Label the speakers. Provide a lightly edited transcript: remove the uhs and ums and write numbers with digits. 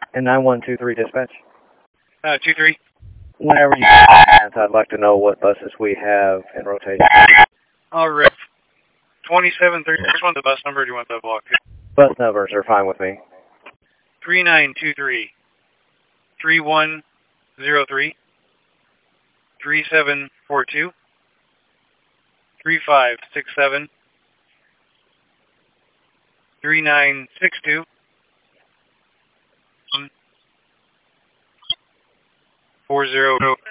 Speaker 1: And 9123 dispatch.
Speaker 2: 23.
Speaker 1: Whenever you have, I'd like to know what buses we have in rotation.
Speaker 2: All right. 2730. Which one's the bus number? Do you want the block?
Speaker 1: Bus numbers are fine with me.
Speaker 2: 3923. 3103. 3742. 3567. 3962. 40.